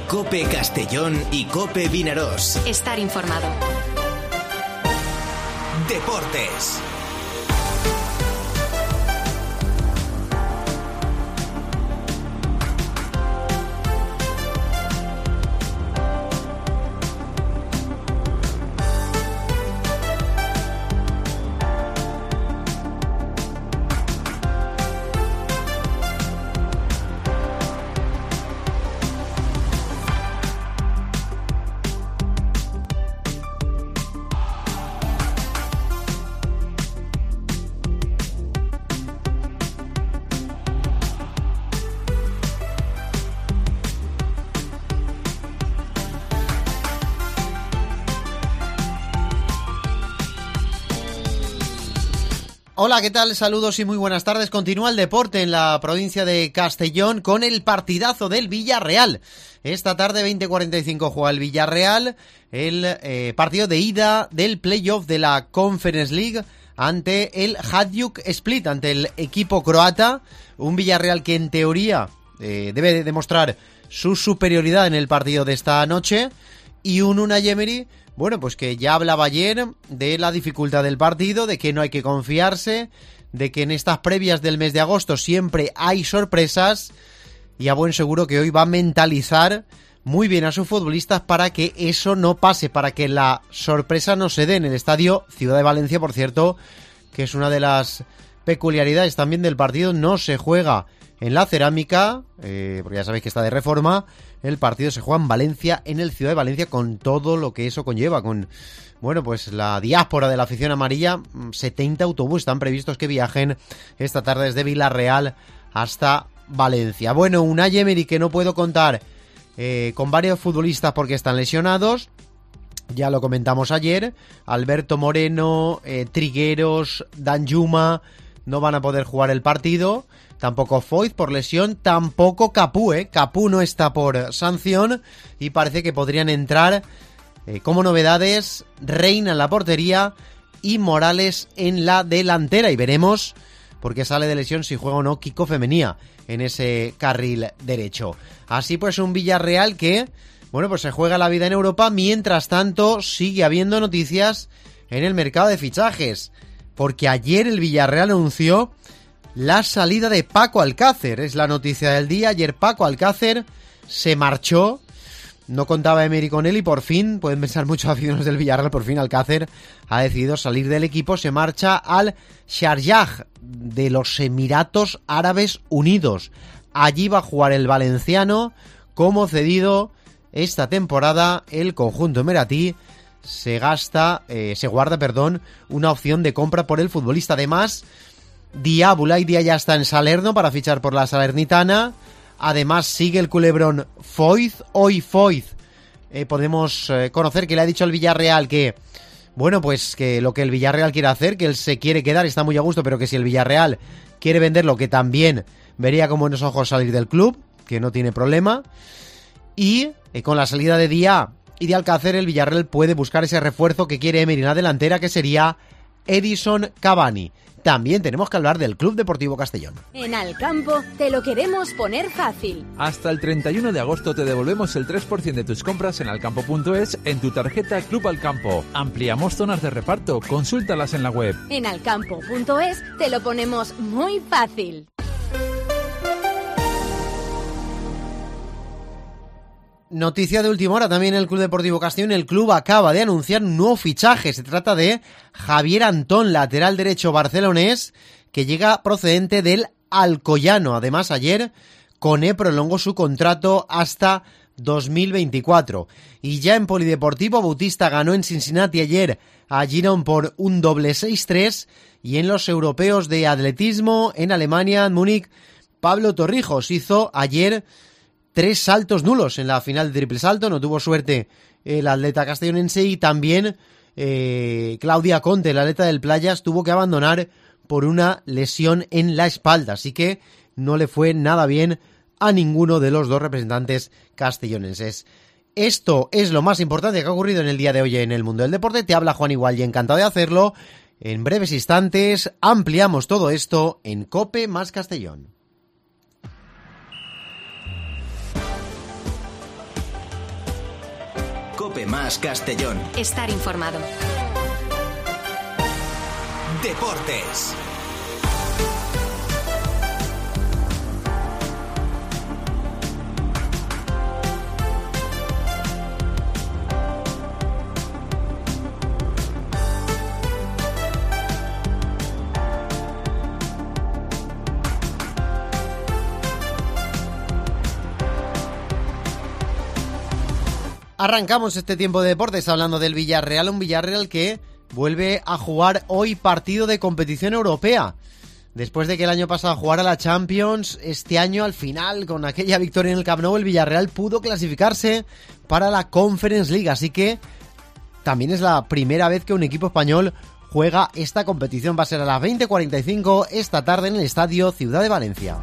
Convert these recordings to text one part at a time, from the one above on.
COPE Castellón y COPE Vinarós. Estar informado. Deportes. Hola, ¿qué tal? Saludos y muy buenas tardes. Continúa el deporte en la provincia de Castellón con el partidazo del Villarreal. Esta tarde 20:45 juega el Villarreal, el partido de ida del playoff de la Conference League ante el Hajduk Split, ante el equipo croata. Un Villarreal que en teoría debe demostrar su superioridad en el partido de esta noche, y un Unai Emery, bueno, pues que ya hablaba ayer de la dificultad del partido, de que no hay que confiarse, de que en estas previas del mes de agosto siempre hay sorpresas, y a buen seguro que hoy va a mentalizar muy bien a sus futbolistas para que eso no pase, para que la sorpresa no se dé en el estadio Ciudad de Valencia, por cierto, que es una de las peculiaridades también del partido. No se juega en la Cerámica, porque ya sabéis que está de reforma. El partido se juega en Valencia, en el Ciudad de Valencia, con todo lo que eso conlleva, con, bueno, pues la diáspora de la afición amarilla. 70 autobuses están previstos que viajen esta tarde desde Villarreal hasta Valencia. Bueno, Unai Emery, que no puedo contar con varios futbolistas porque están lesionados. Ya lo comentamos ayer. Alberto Moreno, Trigueros, Danjuma no van a poder jugar el partido. Tampoco Foyth por lesión, tampoco Capú, Capú no está por sanción, y parece que podrían entrar como novedades Reina en la portería y Morales en la delantera, y veremos por qué sale de lesión, si juega o no Kiko Femenía en ese carril derecho. Así pues, un Villarreal que, bueno, pues se juega la vida en Europa. Mientras tanto, sigue habiendo noticias en el mercado de fichajes, porque ayer el Villarreal anunció la salida de Paco Alcácer. Es la noticia del día. Ayer Paco Alcácer se marchó. No contaba Emery con él y por fin, pueden pensar muchos aficionados del Villarreal, por fin Alcácer ha decidido salir del equipo. Se marcha al Sharjah de los Emiratos Árabes Unidos. Allí va a jugar el valenciano como cedido esta temporada. El conjunto emiratí se guarda una opción de compra por el futbolista. Además, Boulaye Dia ya está en Salerno para fichar por la Salernitana. Además sigue el culebrón Foyth. Hoy Foyth podemos conocer que le ha dicho al Villarreal que, bueno, pues que lo que el Villarreal quiere hacer, que él se quiere quedar, está muy a gusto, pero que si el Villarreal quiere venderlo, que también vería con buenos ojos salir del club, que no tiene problema. Y con la salida de Dia y de Alcácer, el Villarreal puede buscar ese refuerzo que quiere Emery en la delantera, que sería Edison Cavani. También tenemos que hablar del Club Deportivo Castellón. En Alcampo te lo queremos poner fácil. Hasta el 31 de agosto te devolvemos el 3% de tus compras en alcampo.es en tu tarjeta Club Alcampo. Ampliamos zonas de reparto, consúltalas en la web. En alcampo.es te lo ponemos muy fácil. Noticia de última hora también en el Club Deportivo Castellón. El club acaba de anunciar un nuevo fichaje. Se trata de Javier Antón, lateral derecho barcelonés, que llega procedente del Alcoyano. Además, ayer Koné prolongó su contrato hasta 2024. Y ya en polideportivo, Bautista ganó en Cincinnati ayer a Girón por un doble 6-3. Y en los europeos de atletismo en Alemania, en Múnich, Pablo Torrijos hizo ayer 3 saltos nulos en la final de triple salto. No tuvo suerte el atleta castellonense, y también Claudia Conte, la atleta del Playas, tuvo que abandonar por una lesión en la espalda. Así que no le fue nada bien a ninguno de los dos representantes castellonenses. Esto es lo más importante que ha ocurrido en el día de hoy en el mundo del deporte. Te habla Juan Igual y encantado de hacerlo. En breves instantes ampliamos todo esto en COPE más Castellón. Cope Más Castellón. Estar informado. Deportes. Arrancamos este tiempo de deportes hablando del Villarreal, un Villarreal que vuelve a jugar hoy partido de competición europea. Después de que el año pasado jugara la Champions, este año al final, con aquella victoria en el Camp Nou, el Villarreal pudo clasificarse para la Conference League. Así que también es la primera vez que un equipo español juega esta competición. Va a ser a las 20:45 esta tarde en el Estadio Ciudad de Valencia.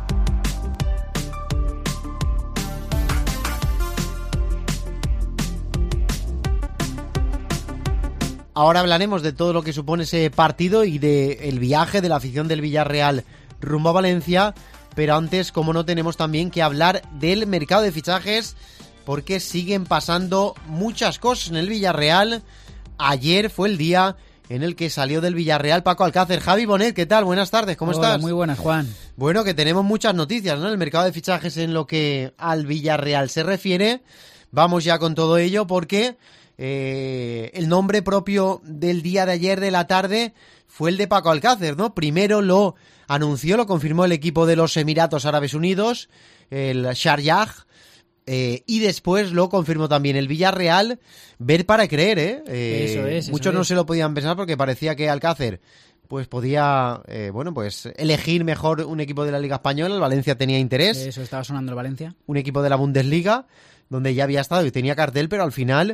Ahora hablaremos de todo lo que supone ese partido y del viaje de la afición del Villarreal rumbo a Valencia, pero antes, como no, tenemos también que hablar del mercado de fichajes, porque siguen pasando muchas cosas en el Villarreal. Ayer fue el día en el que salió del Villarreal Paco Alcácer. Javi Bonet, ¿qué tal? Buenas tardes, ¿cómo estás? Muy buenas, Juan. Bueno, que tenemos muchas noticias, ¿no? El mercado de fichajes en lo que al Villarreal se refiere. Vamos ya con todo ello porque el nombre propio del día de ayer de la tarde fue el de Paco Alcácer, ¿no? Primero lo anunció, lo confirmó el equipo de los Emiratos Árabes Unidos, el Sharjah, y después lo confirmó también el Villarreal. Ver para creer, ¿eh? Muchos no se lo podían pensar porque parecía que Alcácer pues podía elegir mejor un equipo de la Liga Española. El Valencia tenía interés. Eso estaba sonando el Valencia. Un equipo de la Bundesliga, donde ya había estado y tenía cartel, pero al final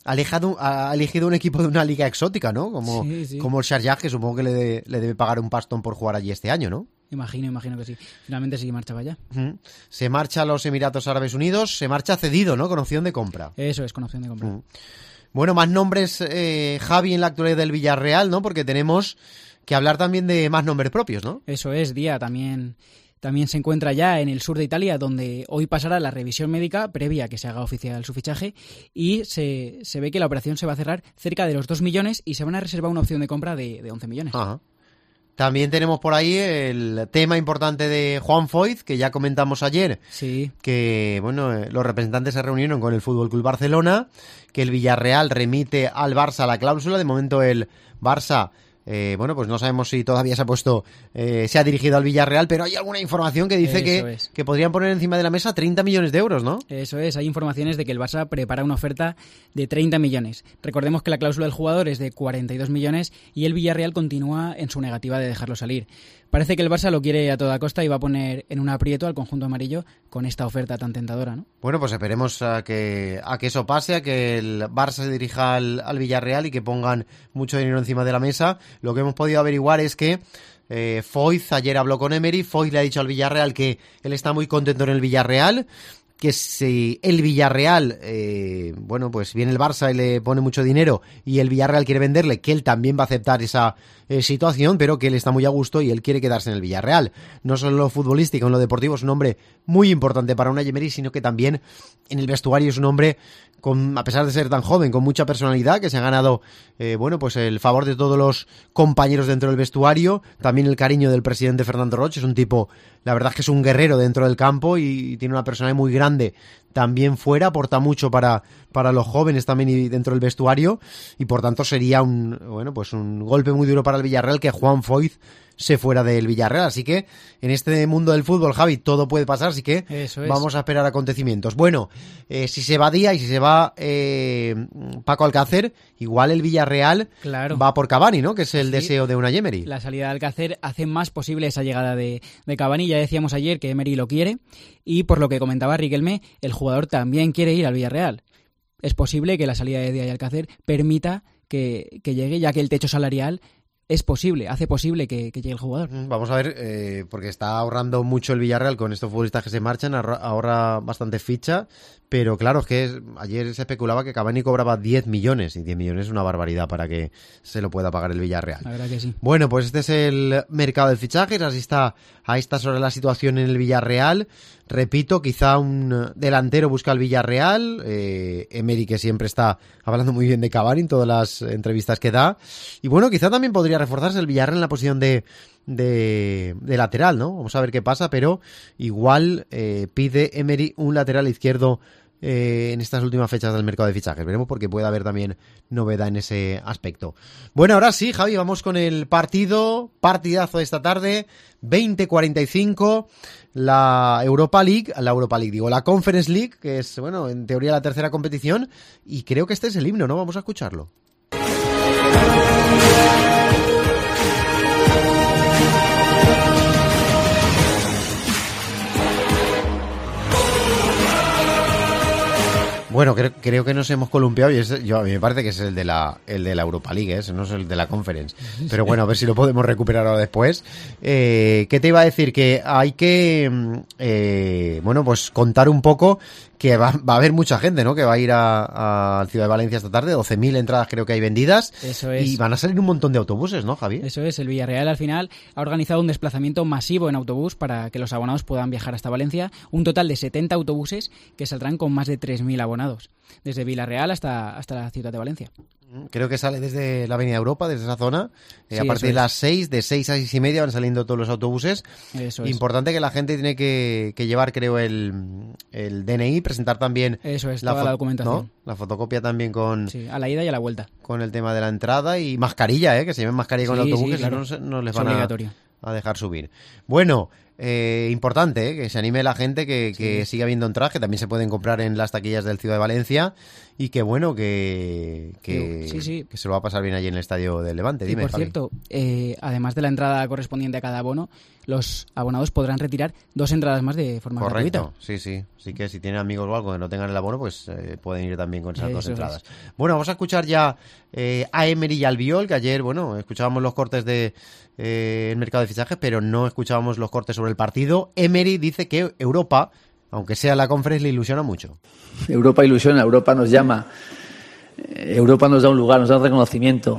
ha elegido un equipo de una liga exótica, ¿no? Como el Sharjah, que supongo que le debe pagar un pastón por jugar allí este año, ¿no? Imagino que sí. Finalmente sí marchaba ya. Se marcha a los Emiratos Árabes Unidos, se marcha cedido, ¿no? Con opción de compra. Eso es, con opción de compra. Bueno, más nombres, Javi, en la actualidad del Villarreal, ¿no? Porque tenemos que hablar también de más nombres propios, ¿no? Eso es, Díaz también se encuentra ya en el sur de Italia, donde hoy pasará la revisión médica previa a que se haga oficial su fichaje, y se ve que la operación se va a cerrar cerca de los 2 millones y se van a reservar una opción de compra de 11 millones. Ajá. También tenemos por ahí el tema importante de Juan Foyth, que ya comentamos ayer, que los representantes se reunieron con el Fútbol Club Barcelona, que el Villarreal remite al Barça la cláusula. De momento el Barça pues no sabemos si todavía se ha dirigido al Villarreal, pero hay alguna información que dice que podrían poner encima de la mesa 30 millones de euros, ¿no? Eso es, hay informaciones de que el Barça prepara una oferta de 30 millones. Recordemos que la cláusula del jugador es de 42 millones y el Villarreal continúa en su negativa de dejarlo salir. Parece que el Barça lo quiere a toda costa y va a poner en un aprieto al conjunto amarillo con esta oferta tan tentadora, ¿no? Bueno, pues esperemos a que eso pase, a que el Barça se dirija al Villarreal y que pongan mucho dinero encima de la mesa. Lo que hemos podido averiguar es que Foyth ayer habló con Emery. Foyth le ha dicho al Villarreal que él está muy contento en el Villarreal, que si el Villarreal, pues viene el Barça y le pone mucho dinero y el Villarreal quiere venderle, que él también va a aceptar esa situación, pero que él está muy a gusto y él quiere quedarse en el Villarreal. No solo en lo futbolístico, en lo deportivo es un hombre muy importante para Unai Emery, sino que también en el vestuario es un hombre a pesar de ser tan joven, con mucha personalidad, que se ha ganado el favor de todos los compañeros dentro del vestuario, también el cariño del presidente Fernando Roig. Es un tipo, la verdad es que es un guerrero dentro del campo y tiene una personalidad muy grande también fuera, aporta mucho para los jóvenes también y dentro del vestuario, y por tanto sería un golpe muy duro para el Villarreal que Juan Foyth se fuera del Villarreal. Así que en este mundo del fútbol, Javi, todo puede pasar, así que vamos a esperar acontecimientos. Bueno, si se va Díaz y si se va Paco Alcácer, igual el Villarreal va por Cavani, ¿no? Que es el deseo de Unai Emery. La salida de Alcácer hace más posible esa llegada de Cavani. Ya decíamos ayer que Emery lo quiere, y por lo que comentaba Riquelme, el jugador también quiere ir al Villarreal. Es posible que la salida de Díaz y Alcácer permita que llegue, ya que el techo salarial es posible, hace posible que llegue el jugador. Vamos a ver, porque está ahorrando mucho el Villarreal con estos futbolistas que se marchan, ahorra bastante ficha, pero claro, es que ayer se especulaba que Cavani cobraba 10 millones, y 10 millones es una barbaridad para que se lo pueda pagar el Villarreal. La verdad que sí. Bueno, pues este es el mercado de fichajes, así está a estas horas la situación en el Villarreal. Repito, quizá un delantero busca el Villarreal, Emery, que siempre está hablando muy bien de Cavani en todas las entrevistas que da, y bueno, quizá también podría reforzarse el Villarreal en la posición de lateral, ¿no? Vamos a ver qué pasa, pero igual pide Emery un lateral izquierdo en estas últimas fechas del mercado de fichajes. Veremos, porque puede haber también novedad en ese aspecto. Bueno, ahora sí, Javi, vamos con el partidazo de esta tarde, 20:45, la Conference League, que es, bueno, en teoría la tercera competición, y creo que este es el himno, ¿no? Vamos a escucharlo. Bueno, creo que nos hemos columpiado y a mí me parece que es el de la Europa League, ese no es el de la Conference. Pero bueno, a ver si lo podemos recuperar ahora después. ¿Qué te iba a decir? Que hay que, pues contar un poco que va a haber mucha gente, ¿no? Que va a ir a Ciudad de Valencia esta tarde, 12.000 entradas creo que hay vendidas. Eso es. Y van a salir un montón de autobuses, ¿no, Javi? Eso es, el Villarreal al final ha organizado un desplazamiento masivo en autobús para que los abonados puedan viajar hasta Valencia, un total de 70 autobuses que saldrán con más de 3.000 abonados, desde Villarreal hasta la Ciudad de Valencia. Creo que sale desde la Avenida Europa, desde esa zona, sí, a partir de las 6, de 6 a 6 y media van saliendo todos los autobuses. Eso es. Importante que la gente tiene que llevar, creo, el DNI, presentar también eso es, toda la documentación, ¿no? La fotocopia también sí, a la ida y a la vuelta. Con el tema de la entrada y mascarilla, que se lleven mascarilla con el autobús, que claro. si no les van a dejar subir. Bueno, importante, que se anime la gente, que siga habiendo entradas, que también se pueden comprar en las taquillas del Ciudad de Valencia, y que bueno, que se lo va a pasar bien allí en el Estadio del Levante. Y dime, por Javi. cierto, además de la entrada correspondiente a cada abono, los abonados podrán retirar 2 entradas más de forma gratuita. Correcto, sí. Así que si tienen amigos o algo que no tengan el abono, pues pueden ir también con esas 2 entradas. Bueno, vamos a escuchar ya a Emery y al Albiol, que ayer, bueno, escuchábamos los cortes de el mercado de fichajes, pero no escuchábamos los cortes sobre el partido. Emery dice que Europa, aunque sea la Conference, le ilusiona mucho. Europa ilusiona, Europa nos llama, Europa nos da un lugar, nos da un reconocimiento.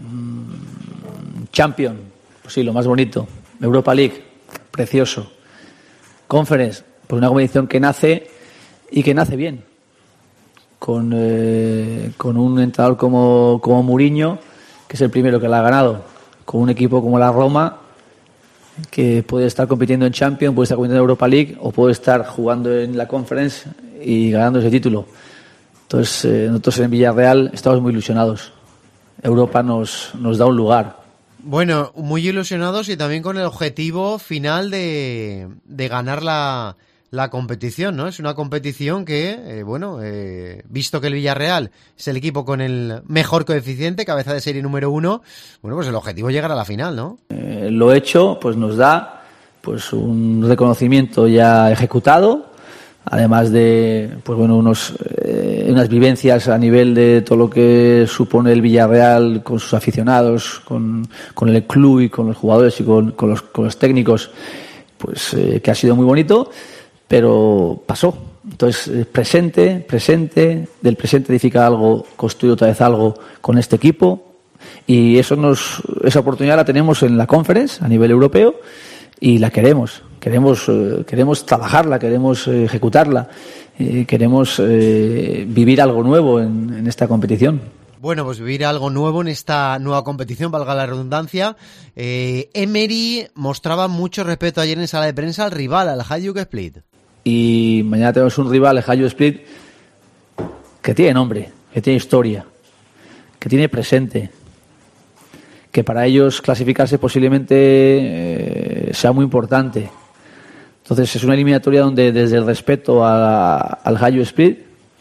Champions, pues sí, lo más bonito. Europa League, precioso. Conference, pues una competición que nace y que nace bien. Con un entrenador como Mourinho, que es el primero que la ha ganado, con un equipo como la Roma, que puede estar compitiendo en Champions, puede estar compitiendo en Europa League, o puede estar jugando en la Conference y ganando ese título. Entonces, nosotros en Villarreal estamos muy ilusionados. Europa nos da un lugar. Bueno, muy ilusionados y también con el objetivo final de ganar la competición, ¿no? Es una competición que, visto que el Villarreal es el equipo con el mejor coeficiente, cabeza de serie número 1, bueno, pues el objetivo es llegar a la final, ¿no? Lo hecho, pues nos da pues un reconocimiento ya ejecutado, además de unas vivencias a nivel de todo lo que supone el Villarreal con sus aficionados, con el club y con los jugadores y con los técnicos, pues que ha sido muy bonito, pero pasó. Entonces, presente, del presente edifica algo, construye otra vez algo con este equipo, y esa oportunidad la tenemos en la Conference a nivel europeo y la queremos trabajarla, queremos ejecutarla, queremos vivir algo nuevo en esta competición. Bueno, pues vivir algo nuevo en esta nueva competición, valga la redundancia. Emery mostraba mucho respeto ayer en sala de prensa al rival, al Hajduk Split. Y mañana tenemos un rival, el Hajduk Split, que tiene nombre, que tiene historia, que tiene presente, que para ellos clasificarse posiblemente sea muy importante. Entonces es una eliminatoria donde desde el respeto al Hajduk Split,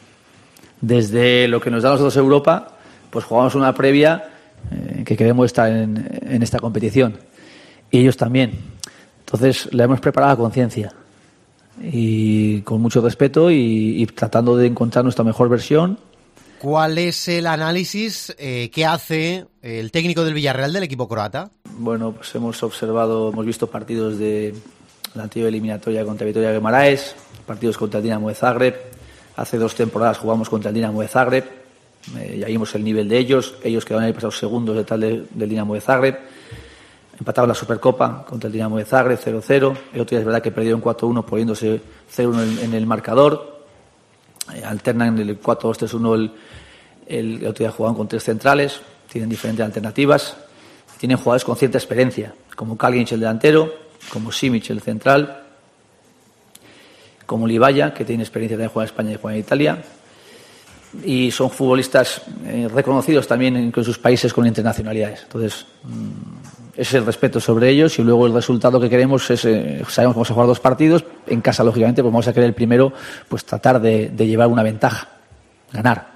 desde lo que nos da a nosotros Europa, pues jugamos una previa que queremos estar en esta competición. Y ellos también. Entonces la hemos preparado a conciencia y con mucho respeto y tratando de encontrar nuestra mejor versión ¿Cuál es el análisis que hace el técnico del Villarreal del equipo croata? Bueno, pues hemos visto partidos de la anterior eliminatoria contra Vitoria Guimaraes, partidos contra el Dinamo de Zagreb. Hace 2 temporadas jugamos contra el Dinamo de Zagreb, ya vimos el nivel de ellos quedaron ahí pasados segundos detrás del Dinamo de Zagreb. Empataron la Supercopa contra el Dinamo de Zagreb 0-0. El otro día es verdad que perdieron 4-1 poniéndose 0-1 en el marcador. Alternan el 4-2-3-1 el otro día jugaban con 3 centrales. Tienen diferentes alternativas. Tienen jugadores con cierta experiencia, como Kalinic el delantero, como Simic el central, como Libaya, que tiene experiencia de jugar en España y jugar en Italia. Y son futbolistas reconocidos también en sus países con internacionalidades. Entonces, ese es el respeto sobre ellos, y luego el resultado que queremos es, sabemos que vamos a jugar 2 partidos, en casa lógicamente pues vamos a querer el primero, pues tratar de llevar una ventaja, ganar.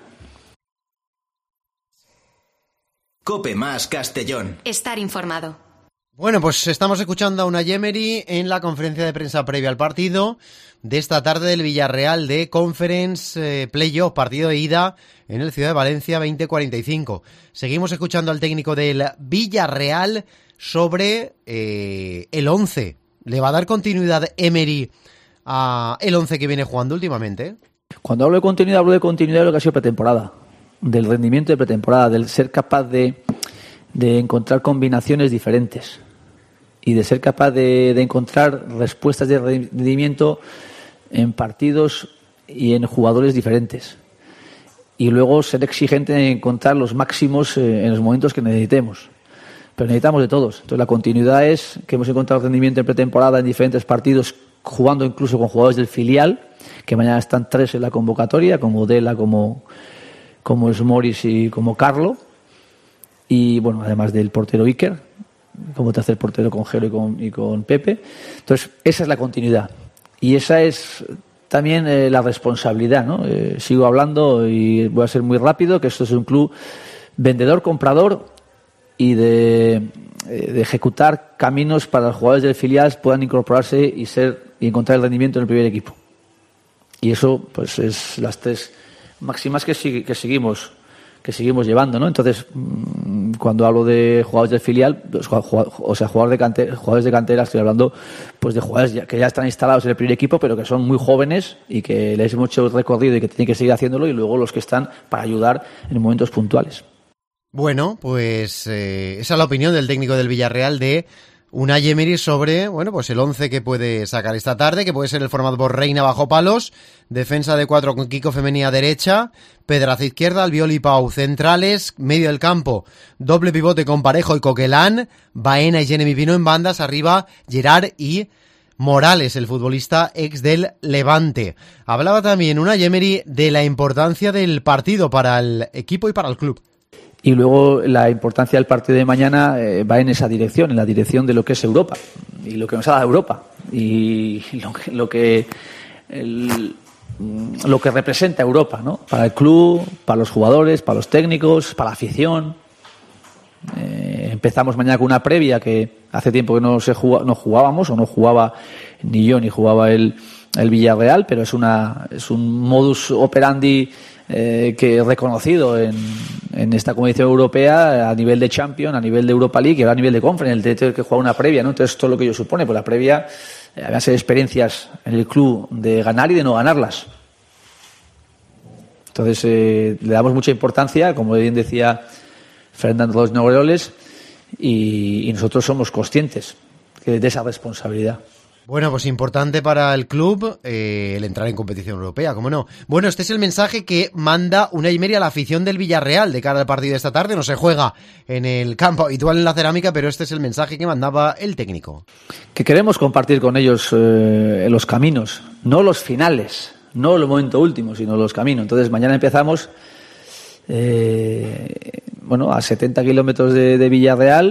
COPE más Castellón. Estar informado. Bueno, pues estamos escuchando a Unai Emery en la conferencia de prensa previa al partido de esta tarde del Villarreal de Conference Playoff, partido de ida en el Ciudad de Valencia 20:45. Seguimos escuchando al técnico del Villarreal sobre el 11. ¿Le va a dar continuidad Emery a el 11 que viene jugando últimamente? Cuando hablo de continuidad de lo que ha sido pretemporada, del rendimiento de pretemporada, del ser capaz de encontrar combinaciones diferentes y de ser capaz de encontrar respuestas de rendimiento en partidos y en jugadores diferentes. Y luego ser exigente en encontrar los máximos en los momentos que necesitemos. Pero necesitamos de todos. Entonces la continuidad es que hemos encontrado rendimiento en pretemporada en diferentes partidos, jugando incluso con jugadores del filial, que mañana están 3 en la convocatoria, como Dela, como Smoris y como Carlo. Y bueno, además del portero Iker, como tercer portero con Jero y con Pepe. Entonces, esa es la continuidad. Y esa es también la responsabilidad, ¿no? Sigo hablando y voy a ser muy rápido, que esto es un club vendedor-comprador y de ejecutar caminos para los jugadores del filial puedan incorporarse y encontrar el rendimiento en el primer equipo. Y eso, pues, es las 3 máximas que seguimos llevando, ¿no? Entonces, cuando hablo de jugadores del filial, jugadores de cantera, estoy hablando pues de jugadores que ya están instalados en el primer equipo, pero que son muy jóvenes y que les hemos hecho recorrido y que tienen que seguir haciéndolo, y luego los que están para ayudar en momentos puntuales. Bueno, pues esa es la opinión del técnico del Villarreal de Unai Emery sobre, bueno, pues el 11 que puede sacar esta tarde, que puede ser el formato por Reina bajo palos, defensa de 4 con Kiko Femení a derecha, Pedraza izquierda, Albiol y Pau centrales, medio del campo, doble pivote con Parejo y Coquelán, Baena y Jeremy Pino en bandas, arriba Gerard y Morales, el futbolista ex del Levante. Hablaba también Unai Emery de la importancia del partido para el equipo y para el club. Y luego la importancia del partido de mañana va en esa dirección, en la dirección de lo que es Europa y lo que nos ha dado Europa y lo que representa Europa, ¿no? Para el club, para los jugadores, para los técnicos, para la afición. Empezamos mañana con una previa que hace tiempo que no jugábamos, o no jugaba ni yo ni jugaba el Villarreal, pero es un modus operandi que es reconocido en esta competición europea a nivel de Champions, a nivel de Europa League y ahora a nivel de Conference, el de tener que jugar una previa, ¿no? Entonces, todo lo que ello supone, pues la previa, van a ser experiencias en el club de ganar y de no ganarlas. Entonces, le damos mucha importancia, como bien decía Fernando Los Nogueroles, y nosotros somos conscientes de esa responsabilidad. Bueno, pues importante para el club el entrar en competición europea, ¿cómo no? Bueno, este es el mensaje que manda Unai Emery a la afición del Villarreal de cara al partido de esta tarde. No se juega en el campo habitual en la Cerámica, pero este es el mensaje que mandaba el técnico. Que queremos compartir con ellos los caminos, no los finales, no el momento último, sino los caminos. Entonces, mañana empezamos a 70 kilómetros de Villarreal,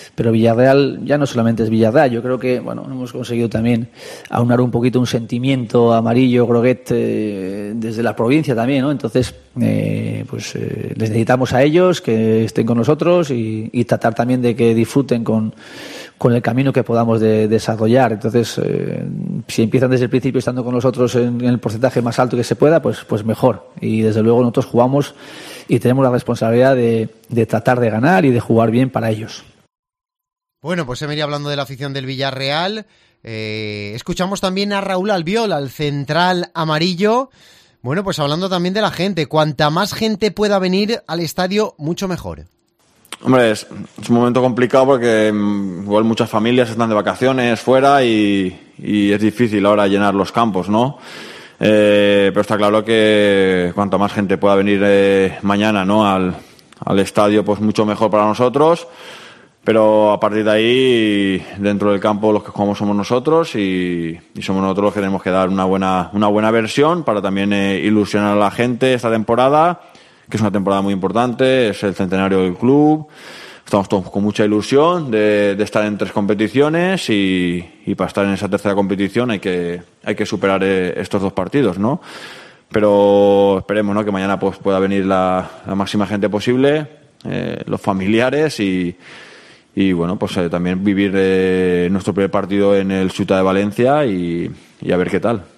Pero Villarreal ya no solamente es Villarreal, yo creo que bueno, hemos conseguido también aunar un poquito un sentimiento amarillo, groguet, desde la provincia también, ¿no? Entonces, les necesitamos a ellos que estén con nosotros y tratar también de que disfruten con el camino que podamos desarrollar. Entonces, si empiezan desde el principio estando con nosotros en el porcentaje más alto que se pueda, pues mejor. Y desde luego nosotros jugamos y tenemos la responsabilidad de tratar de ganar y de jugar bien para ellos. Bueno, pues se me iría hablando de la afición del Villarreal. Escuchamos también a Raúl Albiol, al central amarillo. Bueno, pues hablando también de la gente. Cuanta más gente pueda venir al estadio, mucho mejor. Hombre, es un momento complicado porque igual muchas familias están de vacaciones fuera y es difícil ahora llenar los campos, ¿no? Pero está claro que cuanta más gente pueda venir mañana, ¿no? al estadio, pues mucho mejor para nosotros. Pero a partir de ahí, dentro del campo, los que jugamos somos nosotros y somos nosotros los que tenemos que dar una buena versión para también ilusionar a la gente esta temporada, que es una temporada muy importante, es el centenario del club. Estamos todos con mucha ilusión de estar en 3 competiciones y para estar en esa tercera competición hay que superar estos 2 partidos, ¿no? Pero esperemos, ¿no?, que mañana pues pueda venir la máxima gente posible, los familiares y bueno, pues también vivir nuestro primer partido en el Ciutat de Valencia y a ver qué tal.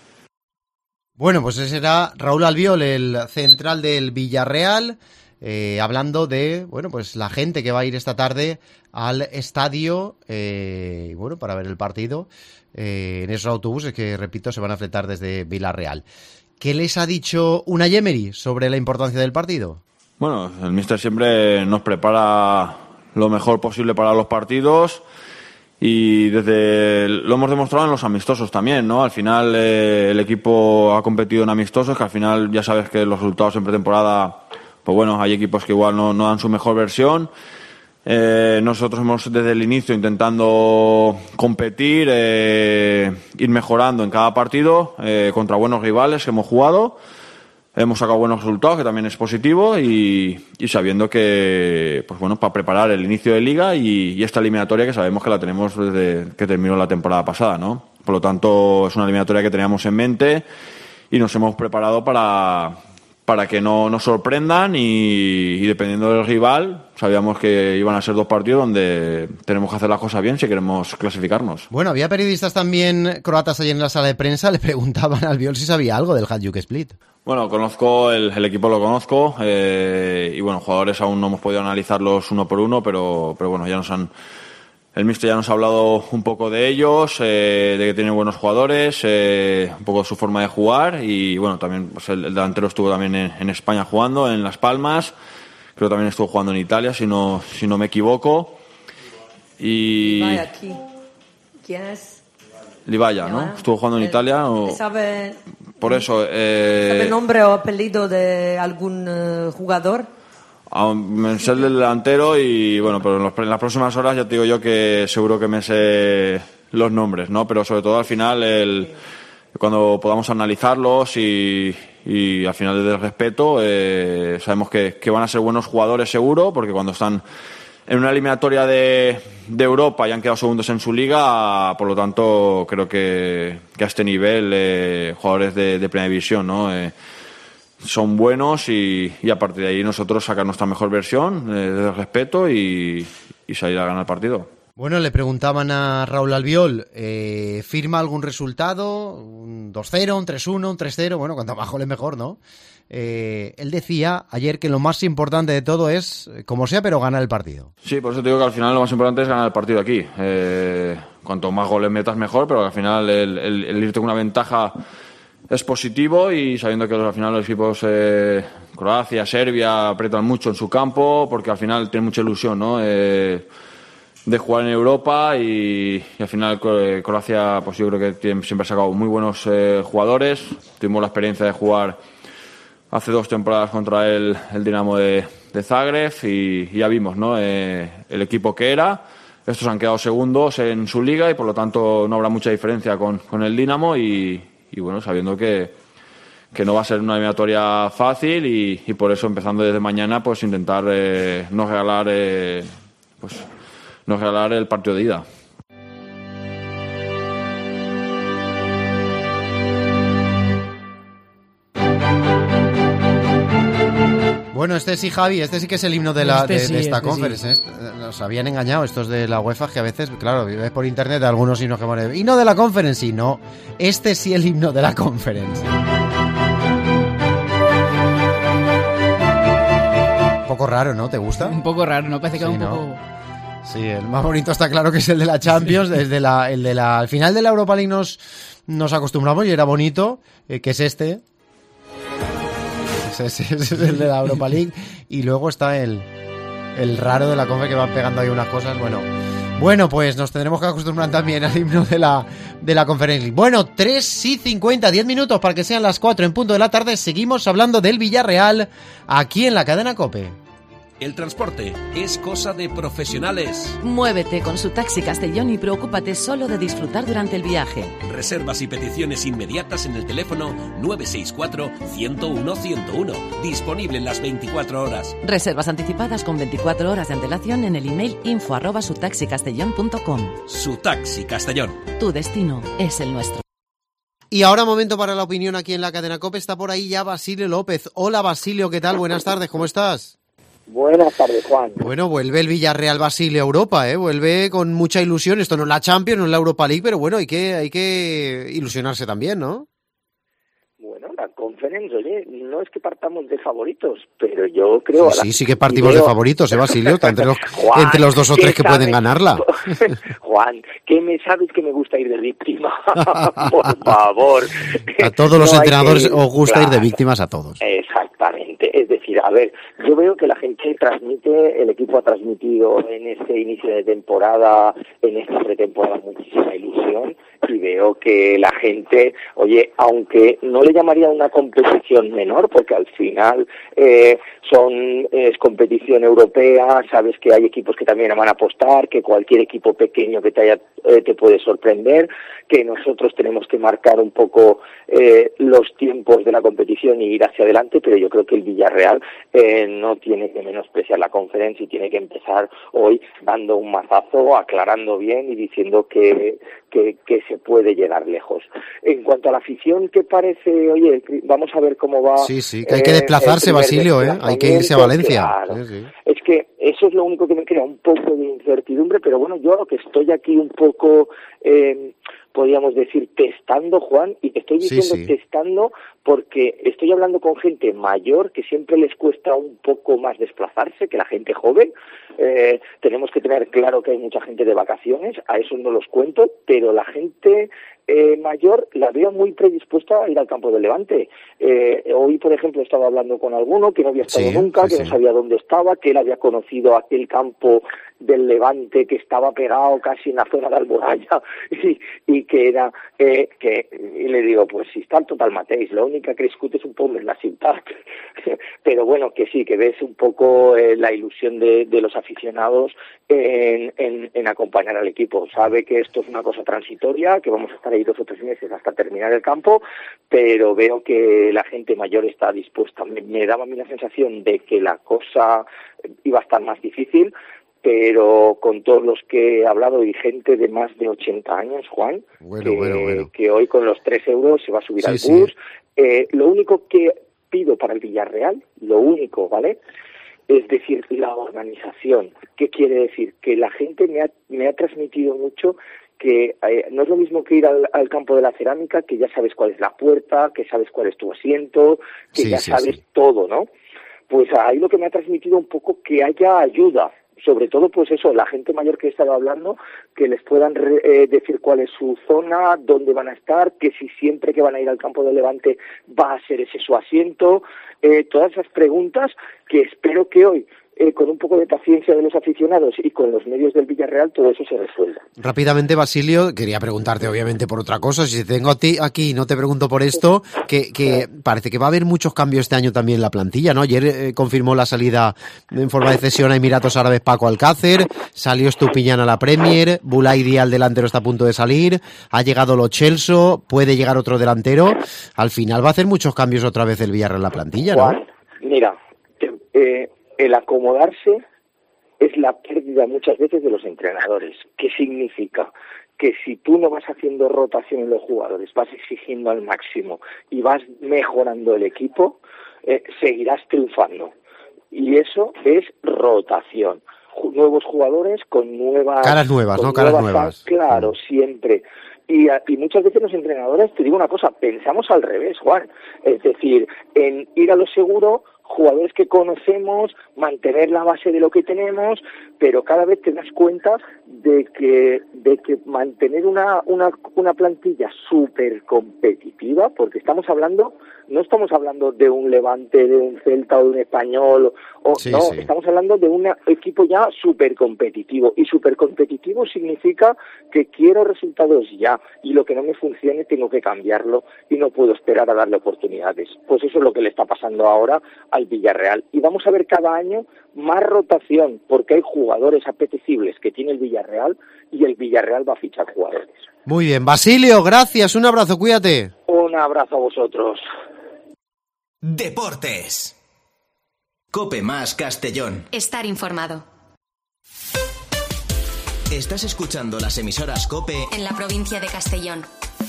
Bueno, pues ese era Raúl Albiol, el central del Villarreal, hablando de, bueno, pues la gente que va a ir esta tarde al estadio, bueno, para ver el partido, en esos autobuses que, repito, se van a fletar desde Villarreal. ¿Qué les ha dicho Unai Emery sobre la importancia del partido? Bueno, el míster siempre nos prepara lo mejor posible para los partidos y lo hemos demostrado en los amistosos también, ¿no? Al final el equipo ha competido en amistosos, que al final ya sabes que los resultados en pretemporada, pues bueno, hay equipos que igual no dan su mejor versión. Nosotros hemos desde el inicio intentando competir, ir mejorando en cada partido contra buenos rivales que hemos jugado. Hemos sacado buenos resultados, que también es positivo, y sabiendo que, pues bueno, para preparar el inicio de liga y esta eliminatoria que sabemos que la tenemos desde que terminó la temporada pasada, ¿no? Por lo tanto, es una eliminatoria que teníamos en mente y nos hemos preparado para que no nos sorprendan y dependiendo del rival, sabíamos que iban a ser 2 partidos donde tenemos que hacer las cosas bien si queremos clasificarnos. Bueno, había periodistas también croatas allí en la sala de prensa, le preguntaban al Albiol si sabía algo del Hajduk Split. Bueno, conozco el equipo, lo conozco, y bueno, jugadores aún no hemos podido analizarlos uno por uno, pero bueno, el míster ya nos ha hablado un poco de ellos, de que tienen buenos jugadores, un poco su forma de jugar y bueno, también pues el delantero estuvo también en España jugando, en Las Palmas, creo que también estuvo jugando en Italia, si no me equivoco. Y aquí. ¿Quién es? Libaya, ¿no? Estuvo jugando en Italia. ¿Sabe? Por eso. ¿Sabe nombre o apellido de algún jugador? Me sé el del delantero y bueno, pero en las próximas horas ya te digo yo que seguro que me sé los nombres, ¿no? Pero sobre todo al final, cuando podamos analizarlos y al final desde el respeto, sabemos que van a ser buenos jugadores seguro, porque cuando están en una eliminatoria de Europa y han quedado segundos en su liga, por lo tanto creo que a este nivel jugadores de primera división, ¿no? Son buenos y a partir de ahí nosotros sacar nuestra mejor versión de respeto y salir a ganar el partido. Bueno, le preguntaban a Raúl Albiol, ¿firma algún resultado? ¿Un 2-0, un 3-1, un 3-0? Bueno, cuanto más goles mejor, ¿no? Él decía ayer que lo más importante de todo es, como sea, pero ganar el partido. Sí, por eso te digo que al final lo más importante es ganar el partido aquí. Cuanto más goles metas mejor, pero al final el irte con una ventaja es positivo y sabiendo que al final los equipos Croacia, Serbia aprietan mucho en su campo porque al final tienen mucha ilusión, ¿no? De jugar en Europa y al final Croacia, pues yo creo que siempre ha sacado muy buenos jugadores. Tuvimos la experiencia de jugar hace 2 temporadas contra el Dinamo de Zagreb y ya vimos, ¿no? El equipo que era. Estos han quedado segundos en su liga y por lo tanto no habrá mucha diferencia con el Dinamo y bueno, sabiendo que no va a ser una eliminatoria fácil y por eso empezando desde mañana pues intentar no regalar pues regalar el partido de ida. Bueno, este sí, Javi, este sí que es el himno de esta conference. Sí. Nos habían engañado estos de la UEFA, que a veces, claro, ves por internet algunos himnos que ponen himno de la conference, y no, este sí el himno de la conference. Un poco raro, ¿no? ¿Te gusta? Un poco raro, ¿no? Parece que sí, un poco... Sí, el más bonito está claro que es el de la Champions. Desde al final de la Europa League nos acostumbramos y era bonito, que es este. Ese es el de la Europa League. Y luego está el raro de la Confe, que van pegando ahí unas cosas. Bueno, pues nos tendremos que acostumbrar también al himno de la Conference League. Bueno, 3:50, 10 minutos para que sean las 4 en punto de la tarde. Seguimos hablando del Villarreal aquí en la cadena COPE. El transporte es cosa de profesionales. Muévete con su Taxi Castellón y preocúpate solo de disfrutar durante el viaje. Reservas y peticiones inmediatas en el teléfono 964-101-101. Disponible en las 24 horas. Reservas anticipadas con 24 horas de antelación en el email info@sutaxicastellón.com. Su Taxi Castellón. Tu destino es el nuestro. Y ahora momento para la opinión aquí en la cadena COPE. Está por ahí ya Basilio López. Hola Basilio, ¿qué tal? Buenas tardes, ¿cómo estás? Buenas tardes, Juan. Bueno, vuelve el Villarreal, Basilio, a Europa, vuelve con mucha ilusión. Esto no es la Champions, no es la Europa League, pero bueno, hay que ilusionarse también, ¿no? Bueno, la Conference, oye, no es que partamos de favoritos, pero yo creo... Sí que partimos de favoritos, Basilio, entre los 2 o 3 que pueden ganarla. Juan, ¿qué me sabes que me gusta ir de víctima? Por favor. A todos los entrenadores os gusta ir de víctimas, a todos. Exactamente, es decir, a ver, yo veo que la gente transmite, el equipo ha transmitido en este inicio de temporada, en esta pretemporada, muchísima ilusión, y veo que la gente, oye, aunque no le llamaría una competición menor, porque al final es competición europea, sabes que hay equipos que también van a apostar, que cualquier equipo pequeño que te puede sorprender, que nosotros tenemos que marcar un poco los tiempos de la competición y ir hacia adelante, pero yo creo que el Villarreal no tiene que menospreciar la Conference y tiene que empezar hoy dando un mazazo, aclarando bien y diciendo que se puede llegar lejos. En cuanto a la afición, ¿qué parece? Oye, vamos a ver cómo va. Sí, que hay que desplazarse, Basilio, hay que irse a Valencia. Claro. Sí. Es que eso es lo único que me crea un poco de incertidumbre, pero bueno, yo que estoy aquí un poco, podríamos decir, testando, Juan, y te estoy diciendo testando porque estoy hablando con gente mayor que siempre les cuesta un poco más desplazarse que la gente joven. Tenemos que tener claro que hay mucha gente de vacaciones, a eso no los cuento, pero la gente mayor la veo muy predispuesta a ir al campo del Levante. Hoy, por ejemplo, estaba hablando con alguno que no había estado nunca, que no sabía dónde estaba, que él había conocido aquel campo del Levante que estaba pegado casi en la zona de Alboraya y que era y le digo, pues si está el Total Mateix, la única que discute es un poco en la ciudad. Pero bueno, que sí, que ves un poco la ilusión de los aficionados en acompañar al equipo. Sabe que esto es una cosa transitoria, que vamos a estar ahí 2 o 3 meses hasta terminar el campo, pero veo que la gente mayor está dispuesta. Me daba a mí la sensación de que la cosa iba a estar más difícil, pero con todos los que he hablado y gente de más de 80 años, Juan, que hoy con los 3 euros se va a subir al bus. Lo único que pido para el Villarreal, lo único, ¿vale?, es decir, la organización. ¿Qué quiere decir? Que la gente me ha transmitido mucho que no es lo mismo que ir al campo de la cerámica, que ya sabes cuál es la puerta, que sabes cuál es tu asiento, que ya sabes todo, ¿no? Pues ahí lo que me ha transmitido un poco que haya ayuda, sobre todo pues eso, la gente mayor que he estado hablando, que les puedan decir cuál es su zona, dónde van a estar, que si siempre que van a ir al campo del Levante va a ser ese su asiento, todas esas preguntas que espero que hoy, con un poco de paciencia de los aficionados y con los medios del Villarreal, todo eso se resuelva. Rápidamente, Basilio, quería preguntarte obviamente por otra cosa. Si te tengo a ti aquí y no te pregunto por esto, que parece que va a haber muchos cambios este año también en la plantilla, ¿no? Ayer confirmó la salida en forma de cesión a Emiratos Árabes Paco Alcácer, salió Estupiñán a la Premier, Bulaidi al delantero está a punto de salir, ha llegado Lo Celso, puede llegar otro delantero. Al final va a hacer muchos cambios otra vez el Villarreal en la plantilla, ¿no? Juan, mira, el acomodarse es la pérdida muchas veces de los entrenadores. ¿Qué significa? Que si tú no vas haciendo rotación en los jugadores, vas exigiendo al máximo y vas mejorando el equipo, seguirás triunfando. Y eso es rotación. Nuevos jugadores con nuevas... Caras nuevas, ¿no? Caras nuevas. Claro, siempre. Y muchas veces los entrenadores, te digo una cosa, pensamos al revés, Juan. Es decir, en ir a lo seguro, jugadores que conocemos, mantener la base de lo que tenemos, pero cada vez te das cuenta de que mantener una plantilla súper competitiva, porque no estamos hablando de un Levante, de un Celta o de un Español, estamos hablando de un equipo ya súper competitivo, y súper competitivo significa que quiero resultados ya, y lo que no me funcione tengo que cambiarlo, y no puedo esperar a darle oportunidades. Pues eso es lo que le está pasando ahora al Villarreal, y vamos a ver cada año más rotación, porque hay jugadores apetecibles que tiene el Villarreal, y el Villarreal va a fichar jugadores. Muy bien, Basilio, gracias, un abrazo, cuídate. Un abrazo a vosotros. Deportes. COPE más Castellón. Estar informado. Estás escuchando las emisoras COPE en la provincia de Castellón.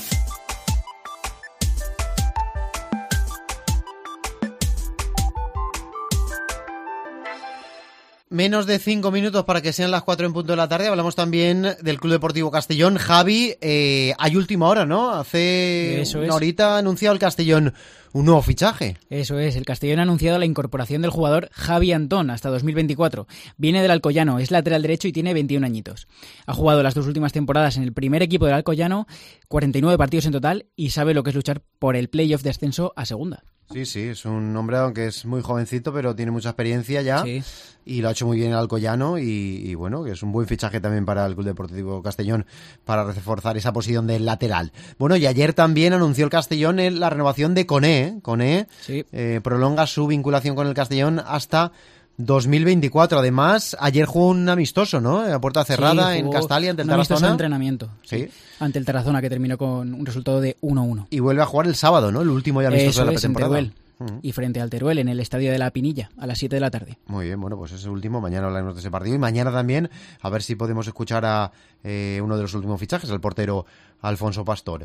Menos de 5 minutos para que sean las 4 en punto de la tarde. Hablamos también del Club Deportivo Castellón. Javi, hay última hora, ¿no? Hace una horita ha anunciado el Castellón un nuevo fichaje. Eso es, el Castellón ha anunciado la incorporación del jugador Javi Antón hasta 2024. Viene del Alcoyano, es lateral derecho y tiene 21 añitos. Ha jugado las 2 últimas temporadas en el primer equipo del Alcoyano, 49 partidos en total, y sabe lo que es luchar por el playoff de ascenso a segunda. Sí, es un hombre, aunque es muy jovencito, pero tiene mucha experiencia ya, y lo ha hecho muy bien el Alcoyano, y bueno, que es un buen fichaje también para el Club Deportivo Castellón para reforzar esa posición del lateral. Bueno, y ayer también anunció el Castellón la renovación de Koné. Koné prolonga su vinculación con el Castellón hasta 2024. Además, ayer jugó un amistoso, ¿no? A puerta cerrada en Castalia ante el Tarazona. Un amistoso de entrenamiento. Sí. Ante el Tarazona, que terminó con un resultado de 1-1. Y vuelve a jugar el sábado, ¿no? El último ya amistoso de la pretemporada. Y frente al Teruel en el estadio de la Pinilla a las 7 de la tarde. Muy bien, bueno, pues ese último, mañana hablaremos de ese partido, y mañana también a ver si podemos escuchar a uno de los últimos fichajes, el portero Alfonso Pastor.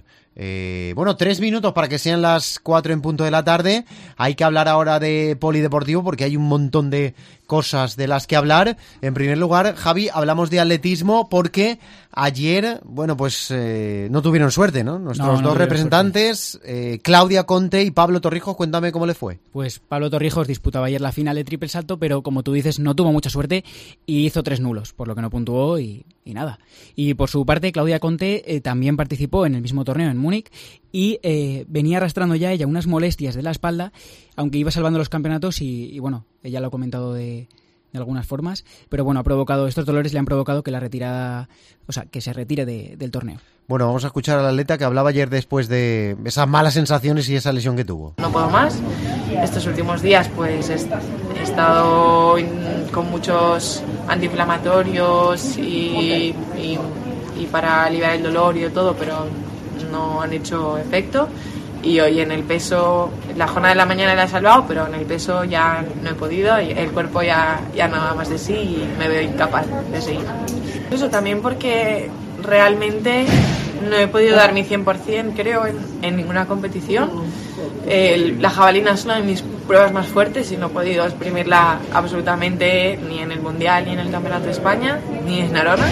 3 minutos para que sean las 4 en punto de la tarde. Hay que hablar ahora de polideportivo porque hay un montón de cosas de las que hablar. En primer lugar, Javi, hablamos de atletismo porque ayer, no tuvieron suerte, ¿no? Nuestros dos representantes, Claudia Conte y Pablo Torrijos, cuéntame cómo le fue. Pues Pablo Torrijos disputaba ayer la final de triple salto, pero como tú dices, no tuvo mucha suerte y hizo 3 nulos, por lo que no puntuó y nada. Y por su parte, Claudia Conte también participó en el mismo torneo en Múnich y venía arrastrando ya ella unas molestias de la espalda, aunque iba salvando los campeonatos y bueno, ella lo ha comentado de algunas formas, pero bueno, estos dolores le han provocado que que se retire del torneo. Bueno, vamos a escuchar al atleta que hablaba ayer después de esas malas sensaciones y esa lesión que tuvo. No puedo más. Estos últimos días pues he estado con muchos antiinflamatorios y para aliviar el dolor y todo, pero no han hecho efecto. Y hoy en el peso, la jornada de la mañana la he salvado, pero en el peso ya no he podido, y el cuerpo ya no da más de sí y me veo incapaz de seguir. Eso también porque realmente no he podido dar mi 100%, creo, en ninguna competición. La jabalina es una de mis pruebas más fuertes y no he podido exprimirla absolutamente ni en el Mundial, ni en el Campeonato de España, ni en Arona.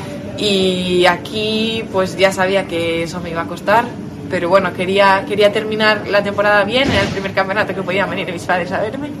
Y aquí pues ya sabía que eso me iba a costar, pero bueno, quería terminar la temporada bien, era el primer campeonato que podían venir mis padres a verme.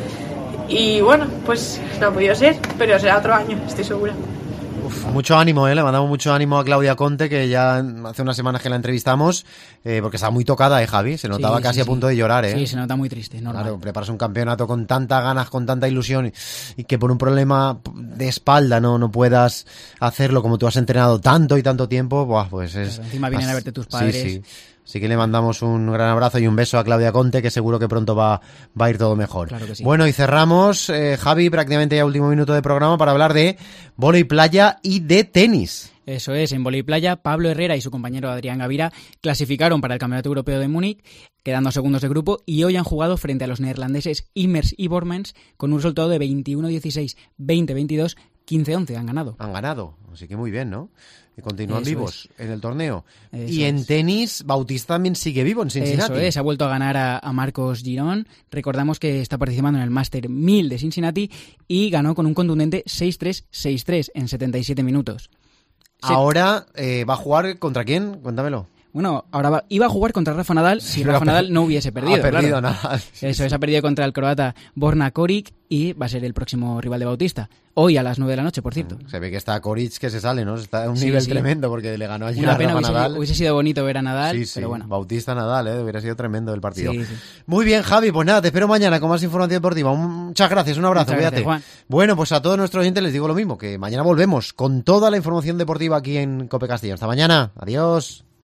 Y bueno, pues no ha podido ser, pero será otro año, estoy segura. Mucho ánimo, le mandamos mucho ánimo a Claudia Conte, que ya hace unas semanas que la entrevistamos, porque estaba muy tocada, Javi, se notaba casi a punto de llorar. Sí, se nota muy triste, normal. Claro, preparas un campeonato con tantas ganas, con tanta ilusión, y que por un problema de espalda no puedas hacerlo como tú has entrenado tanto y tanto tiempo, pues es... Pero encima vienen a verte tus padres. Sí. Así que le mandamos un gran abrazo y un beso a Claudia Conte, que seguro que pronto va a ir todo mejor. Claro que sí. Bueno, y cerramos, Javi, prácticamente ya último minuto de programa para hablar de vóley playa y de tenis. Eso es, en vóley playa, Pablo Herrera y su compañero Adrián Gavira clasificaron para el Campeonato Europeo de Múnich, quedando segundos de grupo, y hoy han jugado frente a los neerlandeses Immers y Bormans con un resultado de 21-16, 20-22, 15-11, han ganado. Han ganado, así que muy bien, ¿no? Continúan Eso vivos en el torneo. Eso y en es. tenis, Bautista también sigue vivo en Cincinnati. Eso es, ha vuelto a ganar a Marcos Girón. Recordamos que está participando en el Master 1000 de Cincinnati y ganó con un contundente 6-3, 6-3 en 77 minutos. Ahora va a jugar ¿contra quién? Cuéntamelo. Bueno, ahora iba a jugar contra Rafa Nadal si Rafa Nadal no hubiese perdido. Ha perdido claro. Nadal. Eso es, ha perdido contra el croata Borna Koric y va a ser el próximo rival de Bautista. Hoy a las 9 de la noche, por cierto. Se ve que está Koric que se sale, ¿no? Está a un Sí, nivel sí. tremendo porque le ganó ayer Una a pena, Rafa Nadal. hubiese sido bonito ver a Nadal, Sí, sí. pero bueno. Bautista Nadal, hubiera sido tremendo el partido. Sí, sí. Muy bien, Javi, pues nada, te espero mañana con más información deportiva. Muchas gracias, un abrazo, Muchas cuídate. gracias, Juan. Bueno, pues a todos nuestros oyentes les digo lo mismo, que mañana volvemos con toda la información deportiva aquí en COPE Castellón. Hasta mañana, adiós.